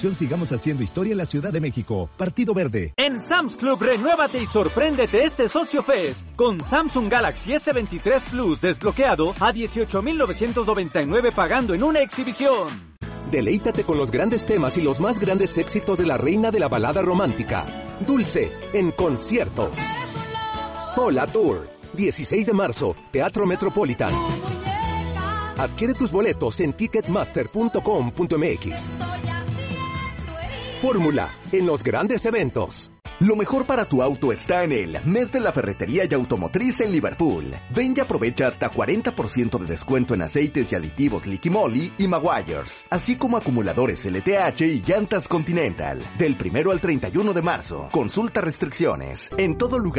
Sigamos haciendo historia en la Ciudad de México. Partido Verde. En Sam's Club, renuévate y sorpréndete este Socio Fest. Con Samsung Galaxy S23 Plus desbloqueado a $18,999 pagando en una exhibición. Deleítate con los grandes temas y los más grandes éxitos de la reina de la balada romántica, Dulce, en concierto. Sola Tour, 16 de marzo, Teatro Metropolitan. Adquiere tus boletos en ticketmaster.com.mx. Fórmula, en los grandes eventos. Lo mejor para tu auto está en el Mes de la Ferretería y Automotriz en Liverpool. Ven y aprovecha hasta 40% de descuento en aceites y aditivos Liqui Moly y Maguires, así como acumuladores LTH y llantas Continental. Del 1 al 31 de marzo. Consulta restricciones. En todo lugar.